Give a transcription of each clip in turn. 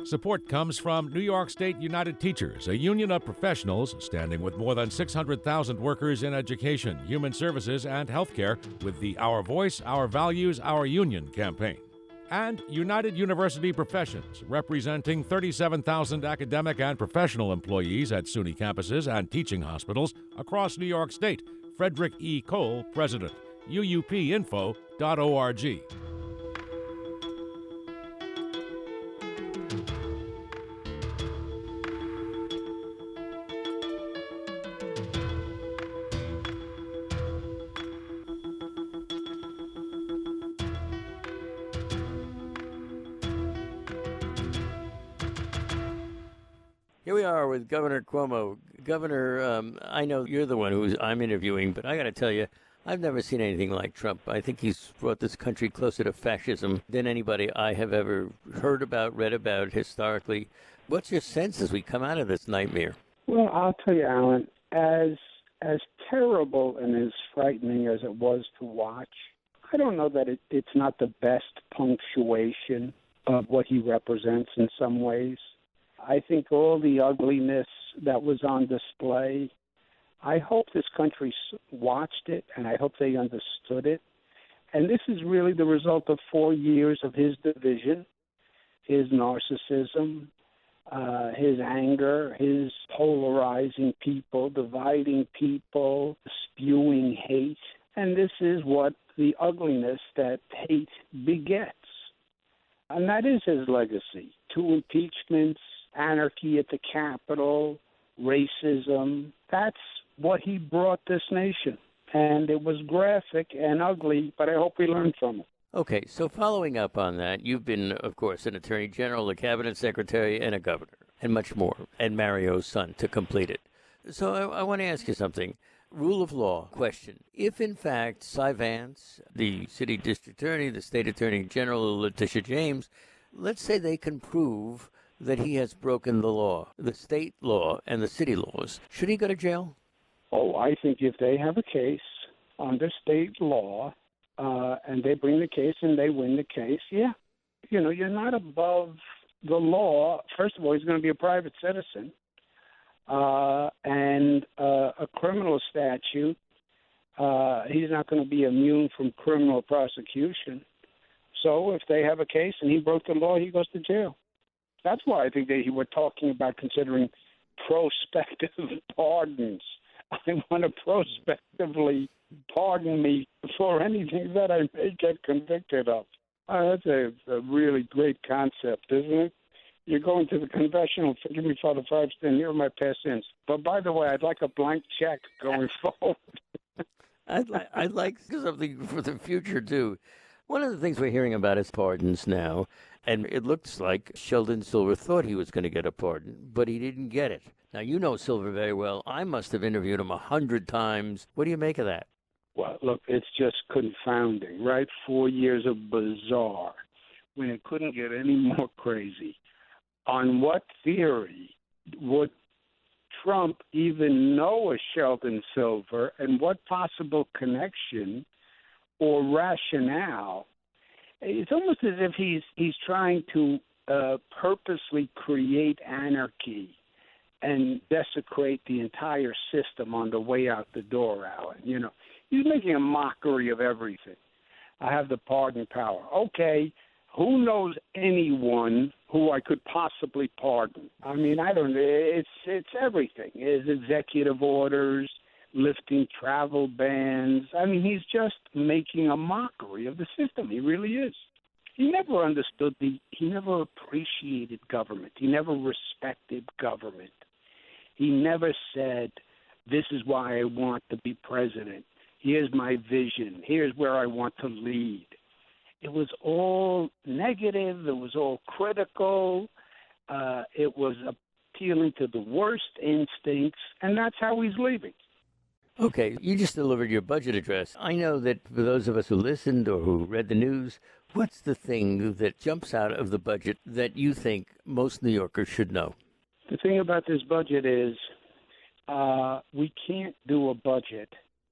Support comes from New York State United Teachers, a union of professionals standing with more than 600,000 workers in education, human services, and healthcare with the Our Voice, Our Values, Our Union campaign. And United University Professions, representing 37,000 academic and professional employees at SUNY campuses and teaching hospitals across New York State. Frederick E. Cole, President. UUPinfo.org. Here we are with Governor Cuomo. Governor, I know you're the one I'm interviewing, but I got to tell you, I've never seen anything like Trump. I think he's brought this country closer to fascism than anybody I have ever heard about, read about historically. What's your sense as we come out of this nightmare? Well, I'll tell you, Alan, as terrible and as frightening as it was to watch, I don't know that it's not the best punctuation of what he represents in some ways. I think all the ugliness that was on display, I hope this country watched it, and I hope they understood it. And this is really the result of 4 years of his division, his narcissism, his anger, his polarizing people, dividing people, spewing hate. And this is what the ugliness that hate begets. And that is his legacy. 2 impeachments, anarchy at the Capitol, racism. That's what he brought this nation. And it was graphic and ugly, but I hope we learned from it. Okay, so following up on that, you've been, of course, an attorney general, a cabinet secretary, and a governor, and much more, and Mario's son to complete it. So I want to ask you something. Rule of law question. If, in fact, Cy Vance, the city district attorney, the state attorney general, Letitia James, let's say they can prove that he has broken the law, the state law and the city laws, should he go to jail? Oh, I think if they have a case under state law and they bring the case and they win the case, yeah. You know, you're not above the law. First of all, he's going to be a private citizen. And a criminal statute, he's not going to be immune from criminal prosecution. So if they have a case and he broke the law, he goes to jail. That's why I think they were talking about considering prospective pardons. I want to prospectively pardon me for anything that I may get convicted of. That's a really great concept, isn't it? You're going to the confessional, forgive me, Father Feinstein, here are my past sins. But by the way, I'd like a blank check going forward. I'd like something for the future, too. One of the things we're hearing about is pardons now, and it looks like Sheldon Silver thought he was going to get a pardon, but he didn't get it. Now, you know Silver very well. I must have interviewed him 100 times. What do you make of that? Well, look, it's just confounding, right? 4 years of bizarre, when it couldn't get any more crazy. On what theory would Trump even know a Sheldon Silver, and what possible connection or rationale? It's almost as if he's trying to purposely create anarchy and desecrate the entire system on the way out the door, Alan. You know, he's making a mockery of everything. I have the pardon power. Okay, who knows anyone who I could possibly pardon? I mean, I don't know. It's everything. It's executive orders, lifting travel bans. I mean, he's just making a mockery of the system. He really is. He never understood he never appreciated government. He never respected government. He never said, this is why I want to be president. Here's my vision. Here's where I want to lead. It was all negative. It was all critical. It was appealing to the worst instincts, and that's how he's leaving. Okay, you just delivered your budget address. I know that for those of us who listened or who read the news, what's the thing that jumps out of the budget that you think most New Yorkers should know? The thing about this budget is we can't do a budget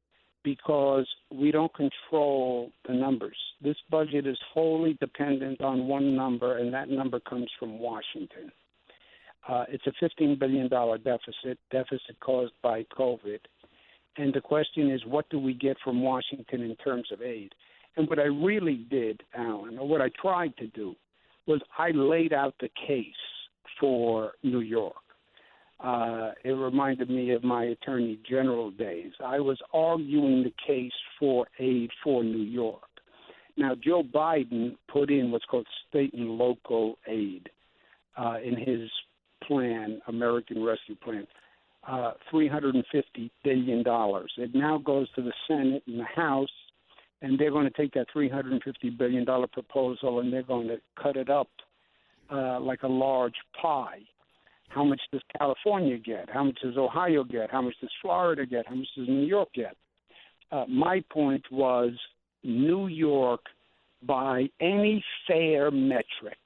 because we don't control the numbers. This budget is wholly dependent on one number, and that number comes from Washington. It's a $15 billion deficit caused by COVID. And the question is, what do we get from Washington in terms of aid? And what I really did, Alan, or what I tried to do, was I laid out the case for New York. It reminded me of my Attorney General days. I was arguing the case for aid for New York. Now, Joe Biden put in what's called state and local aid in his plan, American Rescue Plan, $350 billion. It now goes to the Senate and the House, and they're going to take that $350 billion proposal and they're going to cut it up like a large pie. How much does California get? How much does Ohio get? How much does Florida get? How much does New York get? My point was New York, by any fair metric,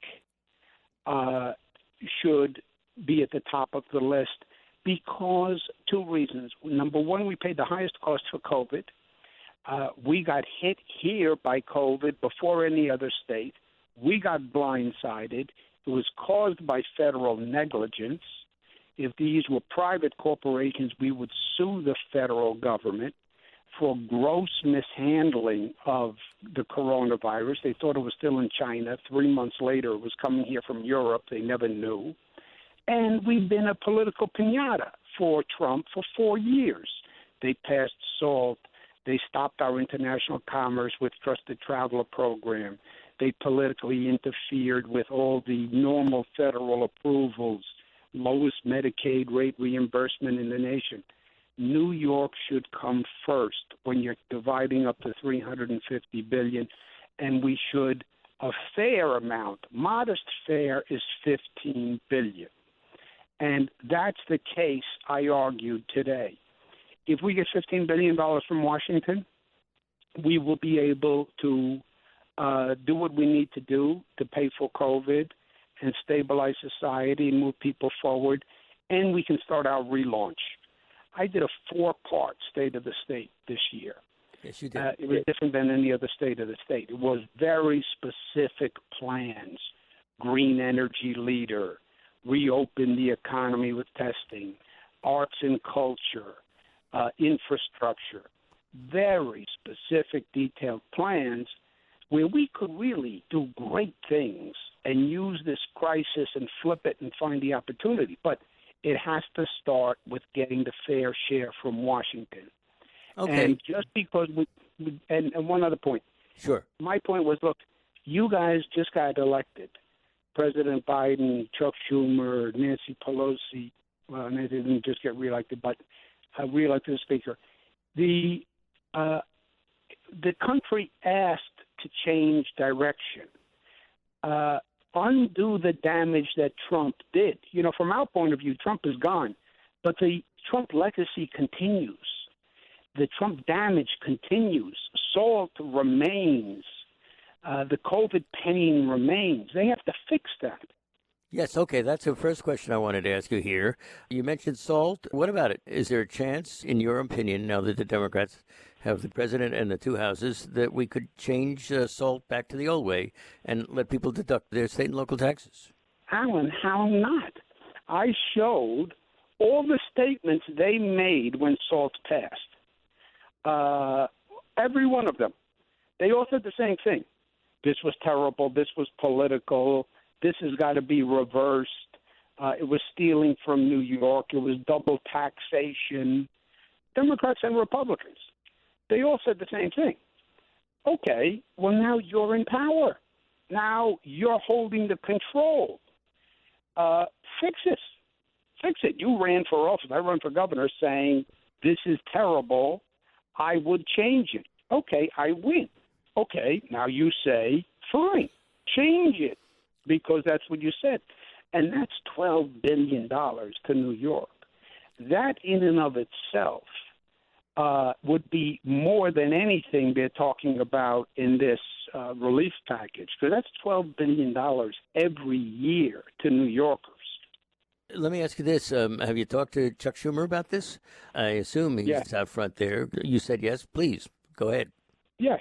should be at the top of the list because two reasons. Number one, we paid the highest cost for COVID. We got hit here by COVID before any other state. We got blindsided. It was caused by federal negligence. If these were private corporations, we would sue the federal government for gross mishandling of the coronavirus. They thought it was still in China. 3 months later, it was coming here from Europe. They never knew. And we've been a political piñata for Trump for 4 years. They passed SALT. They stopped our international commerce with Trusted Traveler program. They politically interfered with all the normal federal approvals, lowest Medicaid rate reimbursement in the nation. New York should come first when you're dividing up the $350 billion, and we should a fair amount. Modest fare is $15 billion, and that's the case I argued today. If we get $15 billion from Washington, we will be able to do what we need to do to pay for COVID and stabilize society and move people forward, and we can start our relaunch. I did a 4-part State of the State this year. Yes, you did. It was different than any other State of the State. It was very specific plans, green energy leader, reopen the economy with testing, arts and culture, infrastructure, very specific, detailed plans where we could really do great things and use this crisis and flip it and find the opportunity. But it has to start with getting the fair share from Washington. Okay. And just because and one other point. Sure. My point was, look, you guys just got elected. President Biden, Chuck Schumer, Nancy Pelosi, well, they didn't just get reelected, but reelected as Speaker. The country asked to change direction, undo the damage that Trump did. You know, from our point of view, Trump is gone, but the Trump legacy continues. The Trump damage continues. SALT remains. The COVID pain remains. They have to fix that. Yes, okay. That's the first question I wanted to ask you here. You mentioned SALT. What about it? Is there a chance, in your opinion, now that the Democrats have the president and the two houses, that we could change SALT back to the old way and let people deduct their state and local taxes? Alan, how not? I showed all the statements they made when SALT passed. Every one of them. They all said the same thing. This was terrible. This was political. This has got to be reversed. It was stealing from New York. It was double taxation. Democrats and Republicans, they all said the same thing. Okay, well, now you're in power. Now you're holding the control. Fix this. Fix it. You ran for office. I ran for governor saying this is terrible. I would change it. Okay, I win. Okay, now you say, fine, change it, because that's what you said. And that's $12 billion to New York. That in and of itself would be more than anything they're talking about in this relief package, because that's $12 billion every year to New Yorkers. Let me ask you this. Have you talked to Chuck Schumer about this? I assume he's Yes. out front there. You said yes. Please, go ahead. Yes.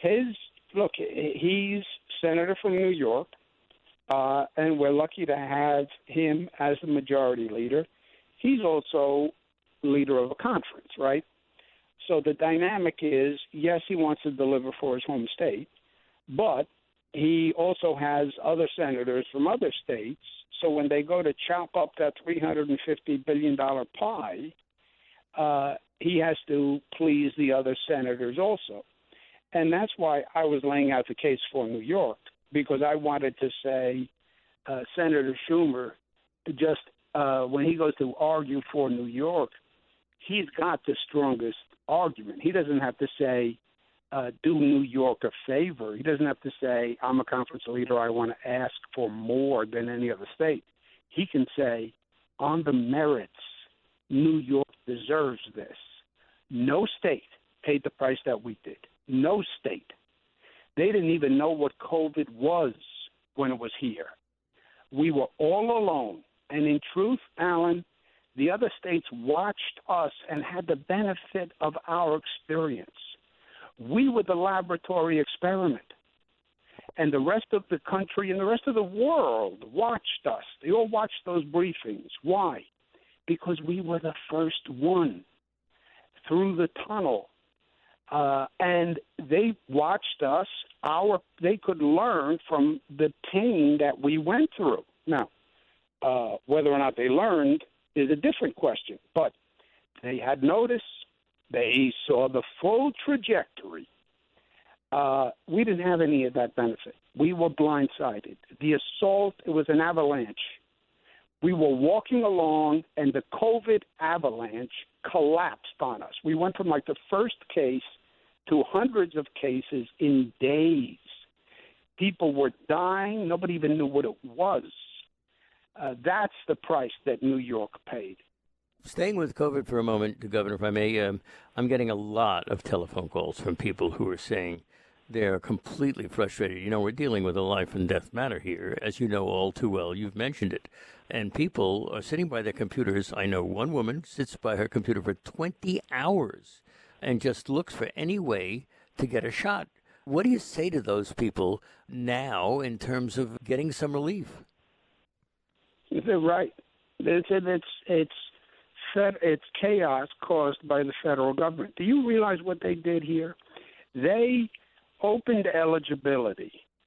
He's senator from New York, and we're lucky to have him as the majority leader. He's also leader of a conference, right? So the dynamic is, yes, he wants to deliver for his home state, but he also has other senators from other states. So when they go to chop up that $350 billion pie, he has to please the other senators also. And that's why I was laying out the case for New York, because I wanted to say Senator Schumer, just when he goes to argue for New York, he's got the strongest argument. He doesn't have to say, do New York a favor. He doesn't have to say, I'm a conference leader, I want to ask for more than any other state. He can say, on the merits, New York deserves this. No state paid the price that we did. No state. They didn't even know what COVID was when it was here. We were all alone. And in truth, Alan, the other states watched us and had the benefit of our experience. We were the laboratory experiment. And the rest of the country and the rest of the world watched us. They all watched those briefings. Why? Because we were the first one through the tunnel. And they watched us. They could learn from the pain that we went through. Now, whether or not they learned is a different question. But they had notice. They saw the full trajectory. We didn't have any of that benefit. We were blindsided. The assault, it was an avalanche. We were walking along, and the COVID avalanche collapsed on us. We went from like the first case to hundreds of cases in days. People were dying. Nobody even knew what it was. That's the price that New York paid. Staying with COVID for a moment, Governor, if I may, I'm getting a lot of telephone calls from people who are saying they're completely frustrated. You know, we're dealing with a life and death matter here, as you know all too well. You've mentioned it. And people are sitting by their computers. I know one woman sits by her computer for 20 hours and just looks for any way to get a shot. What do you say to those people now in terms of getting some relief? They're right. It's chaos caused by the federal government. Do you realize what they did here? They opened eligibility,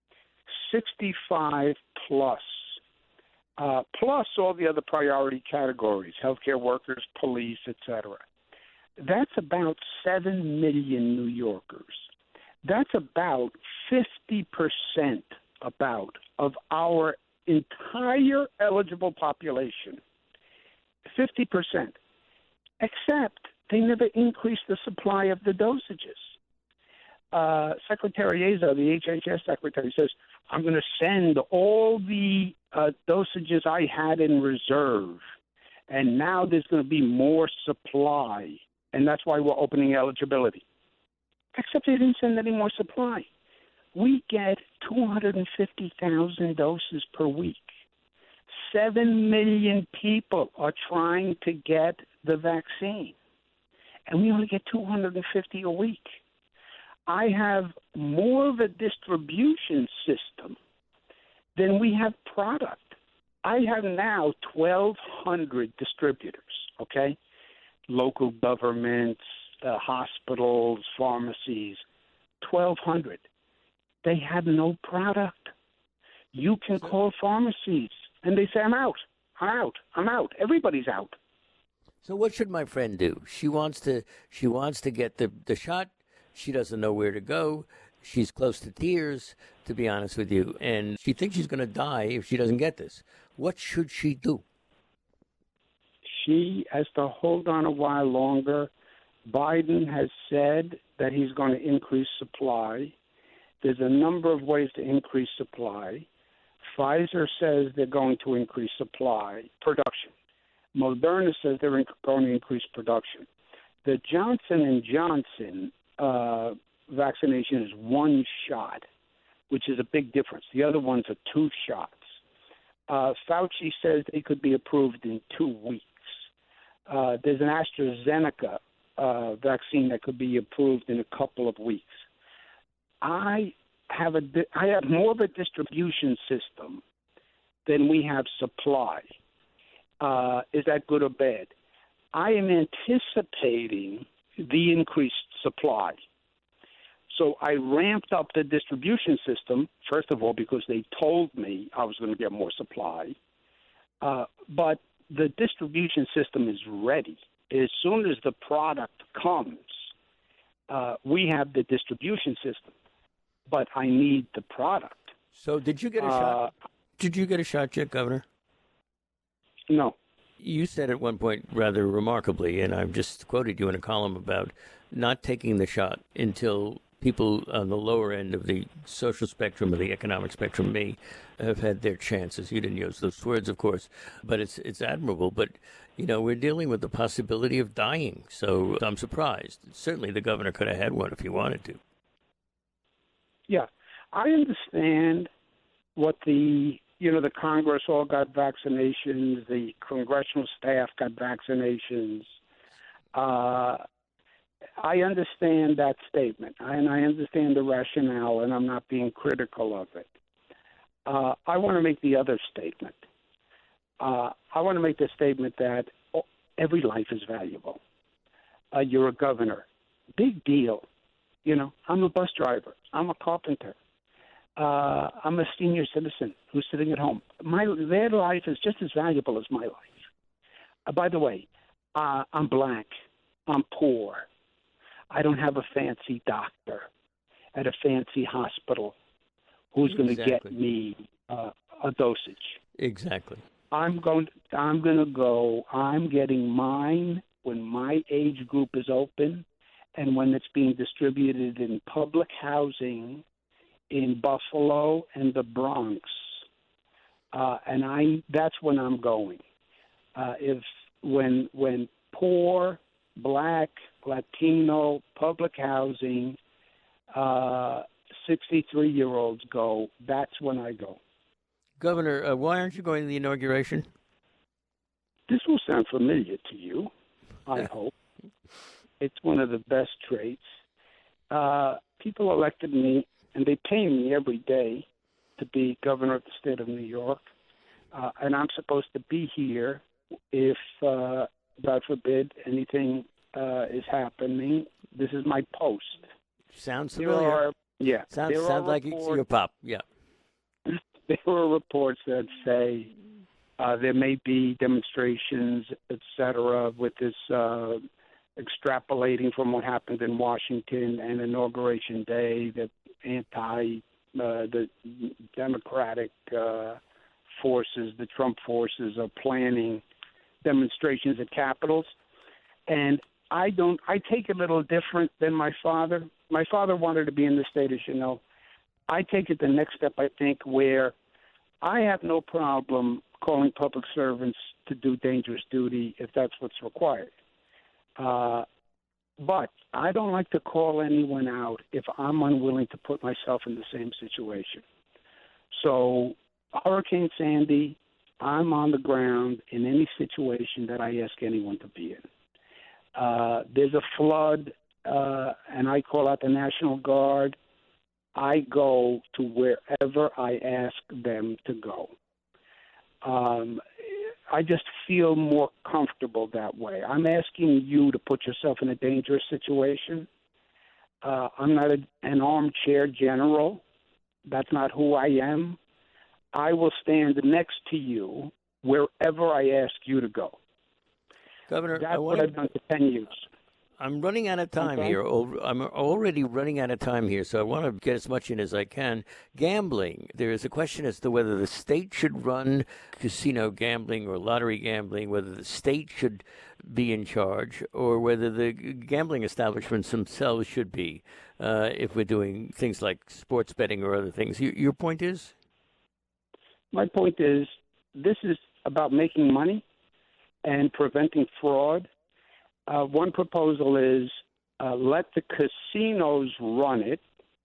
65 plus, plus all the other priority categories, healthcare workers, police, etc. That's about 7 million New Yorkers. That's about 50% of our entire eligible population. 50%. Except they never increased the supply of the dosages. Secretary Azar, the HHS secretary, says, I'm going to send all the dosages I had in reserve, and now there's going to be more supply, and that's why we're opening eligibility. Except they didn't send any more supply. We get 250,000 doses per week. 7 million people are trying to get the vaccine, and we only get 250 a week. I have more of a distribution system than we have product. I have now 1,200 distributors, okay? Local governments, hospitals, pharmacies, 1,200. They have no product. You can call pharmacies, and they say, I'm out. Everybody's out. So what should my friend do? She wants to get the shot. She doesn't know where to go. She's close to tears, to be honest with you, and she thinks she's going to die if she doesn't get this. What should she do? She has to hold on a while longer. Biden has said that he's going to increase supply. There's a number of ways to increase supply. Pfizer says they're going to increase production. Moderna says they're going to increase production. The Johnson & Johnson vaccination is one shot, which is a big difference. The other ones are two shots. Fauci says they could be approved in 2 weeks. There's an AstraZeneca vaccine that could be approved in a couple of weeks. I have more of a distribution system than we have supply. Is that good or bad? I am anticipating the increased supply. So I ramped up the distribution system, first of all, because they told me I was going to get more supply. But the distribution system is ready. As soon as the product comes, we have the distribution system. But I need the product. So did you get a shot? Did you get a shot yet, Governor? No. You said at one point rather remarkably, and I've just quoted you in a column about not taking the shot until people on the lower end of the social spectrum or the economic spectrum may have had their chances. You didn't use those words, of course, but it's admirable. But, we're dealing with the possibility of dying, so I'm surprised. Certainly the governor could have had one if he wanted to. Yeah, I understand what the Congress all got vaccinations, the congressional staff got vaccinations. I understand that statement, and I understand the rationale, and I'm not being critical of it. I want to make the other statement. I want to make the statement that every life is valuable. You're a governor. Big deal. I'm a bus driver. I'm a carpenter. I'm a senior citizen who's sitting at home. Their life is just as valuable as my life. By the way, I'm black. I'm poor. I don't have a fancy doctor at a fancy hospital who's going to get me a dosage. Exactly. I'm getting mine when my age group is open and when it's being distributed in public housing in Buffalo and the Bronx. That's when I'm going. When poor, black, Latino, public housing, 63-year-olds go, that's when I go. Governor, why aren't you going to the inauguration? This will sound familiar to you, I hope. It's one of the best traits. People elected me, and they pay me every day to be governor of the state of New York. And I'm supposed to be here if, God forbid, anything is happening. This is my post. Sounds familiar. Sounds like it's your pop. Yeah. There are reports that say there may be demonstrations, et cetera, with this extrapolating from what happened in Washington and Inauguration Day, that the Democratic forces, the Trump forces, are planning demonstrations at capitals. And I take it a little different than my father. My father wanted to be in the state, as you know. I take it the next step, I think, where I have no problem calling public servants to do dangerous duty if that's what's required. But I don't like to call anyone out if I'm unwilling to put myself in the same situation. So Hurricane Sandy, I'm on the ground in any situation that I ask anyone to be in. There's a flood, and I call out the National Guard. I go to wherever I ask them to go. I just feel more comfortable that way. I'm asking you to put yourself in a dangerous situation. I'm not an armchair general. That's not who I am. I will stand next to you wherever I ask you to go. Governor, that's what I've done for 10 years. I'm running out of time here. I'm already running out of time here, so I want to get as much in as I can. Gambling. There is a question as to whether the state should run casino gambling or lottery gambling, whether the state should be in charge, or whether the gambling establishments themselves should be, if we're doing things like sports betting or other things. Your point is? My point is, this is about making money and preventing fraud. One proposal is let the casinos run it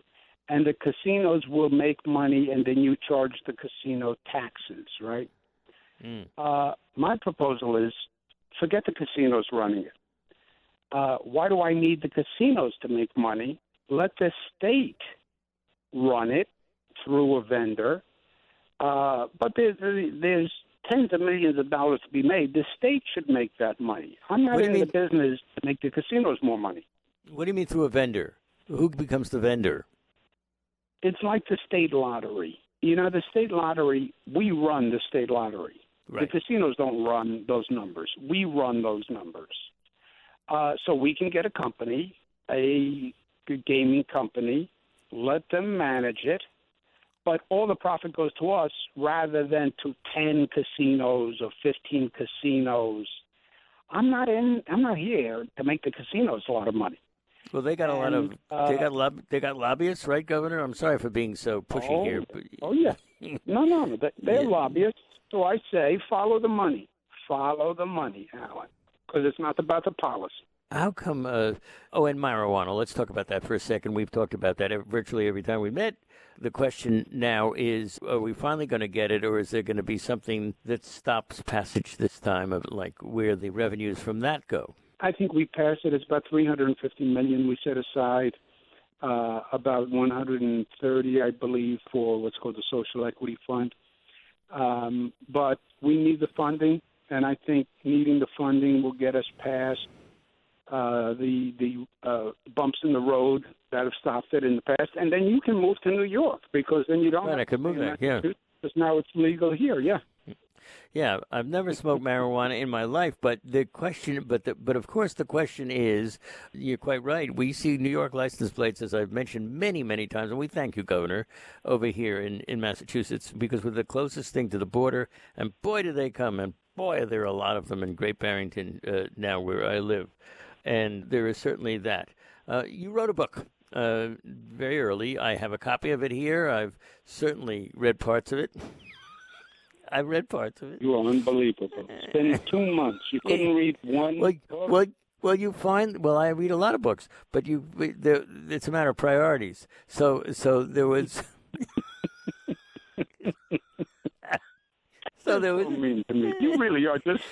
and the casinos will make money, and then you charge the casino taxes, right? My proposal is forget the casinos running it. Why do I need the casinos to make money? Let the state run it through a vendor. But there's tens of millions of dollars to be made. The state should make that money. I'm not in the business to make the casinos more money. What do you mean through a vendor? Who becomes the vendor? It's like the state lottery. You know, the state lottery, we run the state lottery. Right. The casinos don't run those numbers. We run those numbers. So we can get a company, a gaming company, let them manage it, but all the profit goes to us rather than to 10 casinos or 15 casinos. I'm not here to make the casinos a lot of money. Well, they got a lot of they got lobbyists, right, Governor? I'm sorry for being so pushy here. But... Oh yeah, no, they're lobbyists. So I say, follow the money, Alan, because it's not about the policy. How come? And marijuana. Let's talk about that for a second. We've talked about that virtually every time we met. The question now is: are we finally going to get it, or is there going to be something that stops passage this time of like where the revenues from that go? I think we passed it. It's about $350 million. We set aside about 130, I believe, for what's called the Social Equity Fund. But we need the funding, and I think needing the funding will get us past the bumps in the road that have stopped it in the past. And then you can move to New York, because then you don't have I could move there, yeah. Because now it's legal here, yeah. Yeah, I've never smoked marijuana in my life, but the question, but of course the question is, you're quite right. We see New York license plates, as I've mentioned many, many times, and we thank you, Governor, over here in Massachusetts, because we're the closest thing to the border, and boy, do they come, and boy, there are a lot of them in Great Barrington now where I live, and there is certainly that. You wrote a book very early. I have a copy of it here. I've certainly read parts of it. I've read parts of it. You are unbelievable. It's been 2 months. You couldn't read one book? Well, you find. Well, I read a lot of books, but it's a matter of priorities. So there was. So there was. So mean to me. You really are just.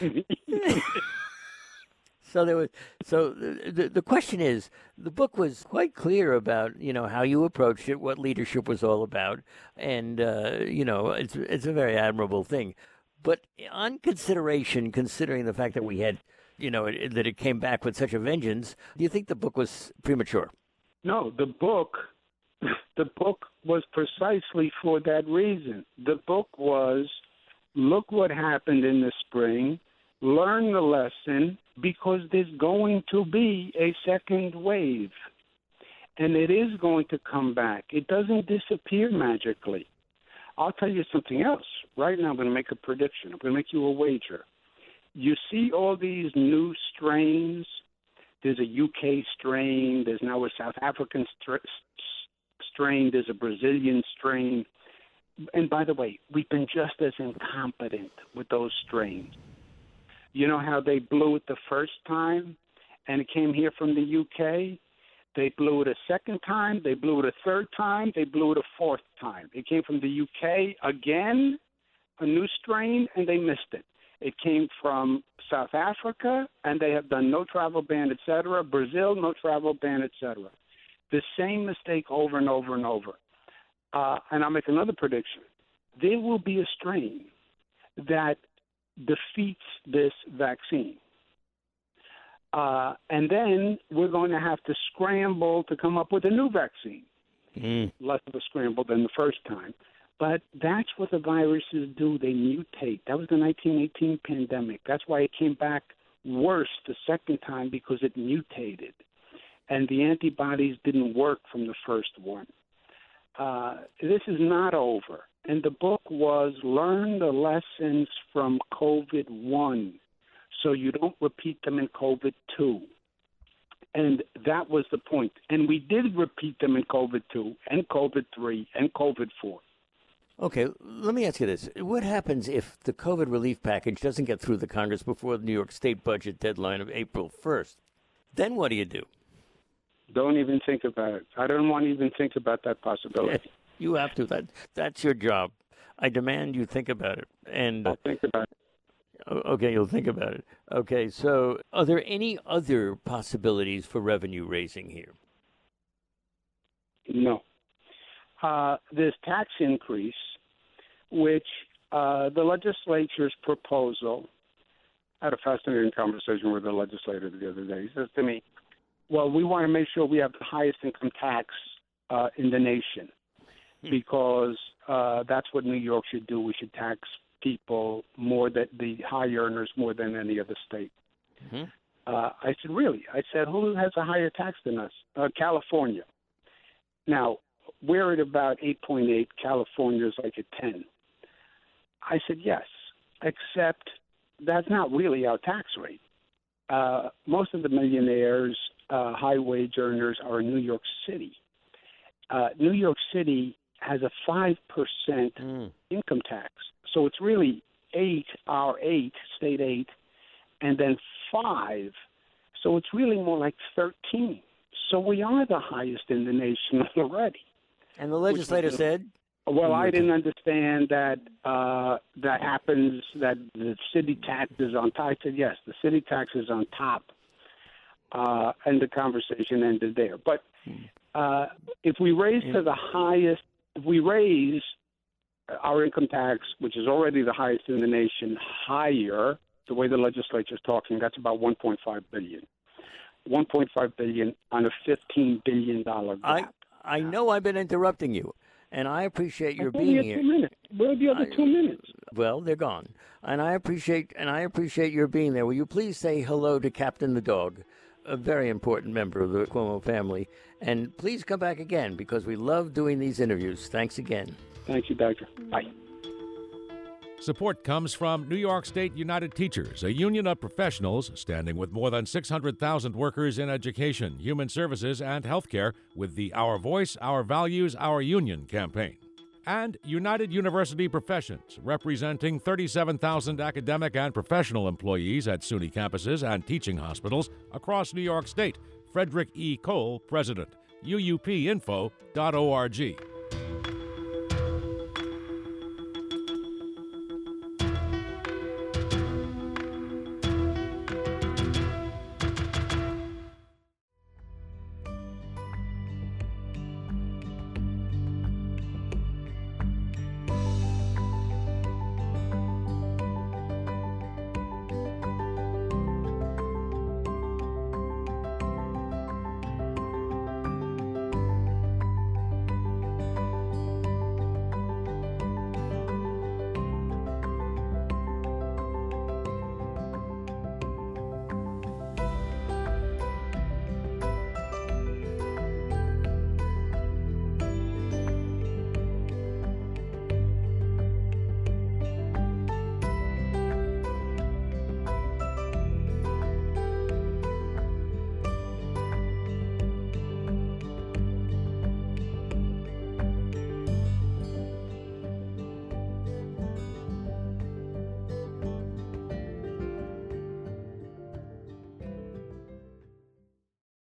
So there was. So the question is, the book was quite clear about how you approached it, what leadership was all about, and it's a very admirable thing. But on considering the fact that we had, that it came back with such a vengeance, do you think the book was premature? No, the book was precisely for that reason. The book was, look what happened in the spring. Learn the lesson, because there's going to be a second wave, and it is going to come back. It doesn't disappear magically. I'll tell you something else. Right now I'm going to make a prediction. I'm going to make you a wager. You see all these new strains. There's a UK strain. There's now a South African strain. There's a Brazilian strain. And by the way, we've been just as incompetent with those strains. You know how they blew it the first time and it came here from the UK? They blew it a second time. They blew it a third time. They blew it a fourth time. It came from the UK again, a new strain, and they missed it. It came from South Africa, and they have done no travel ban, et cetera. Brazil, no travel ban, et cetera. The same mistake over and over and over. And I'll make another prediction. There will be a strain that defeats this vaccine. And then we're going to have to scramble to come up with a new vaccine. Less of a scramble than the first time. But that's what the viruses do. They mutate. That was the 1918 pandemic. That's why it came back worse the second time, because it mutated. And the antibodies didn't work from the first one. This is not over. And the book was learn the lessons from COVID-1 so you don't repeat them in COVID-2. And that was the point. And we did repeat them in COVID-2 and COVID-3 and COVID-4. Okay, let me ask you this. What happens if the COVID relief package doesn't get through the Congress before the New York State budget deadline of April 1st? Then what do you do? Don't even think about it. I don't want to even think about that possibility. You have to. That's your job. I demand you think about it. And I'll think about it. Okay, you'll think about it. Okay, so are there any other possibilities for revenue raising here? No. This tax increase, which the legislature's proposal, I had a fascinating conversation with the legislator the other day. He says to me, well, we want to make sure we have the highest income tax in the nation because that's what New York should do. We should tax people more, than the high earners more than any other state. Mm-hmm. I said, really? I said, who has a higher tax than us? California. Now, we're at about 8.8. California is like at 10. I said, yes, except that's not really our tax rate. Most of the millionaires, high-wage earners are in New York City. New York City has a 5% income tax. So it's really 8, state 8, and then 5. So it's really more like 13. So we are the highest in the nation already. And the legislator said? Well, I didn't understand that that happens, that the city tax is on top. I said, yes, the city tax is on top. And the conversation ended there. But if we raise to the highest, if we raise our income tax, which is already the highest in the nation, higher, the way the legislature is talking, that's about $1.5 billion. $1.5 billion on a $15 billion gap. I know I've been interrupting you, and I appreciate your being here. 2 minutes. Where are the other 2 minutes? Well, they're gone, and I appreciate your being there. Will you please say hello to Captain the dog, a very important member of the Cuomo family, and please come back again because we love doing these interviews. Thanks again. Thank you, Doctor. Bye. Support comes from New York State United Teachers, a union of professionals standing with more than 600,000 workers in education, human services, and healthcare with the Our Voice, Our Values, Our Union campaign. And United University Professions, representing 37,000 academic and professional employees at SUNY campuses and teaching hospitals across New York State. Frederick E. Cole, President. UUPinfo.org.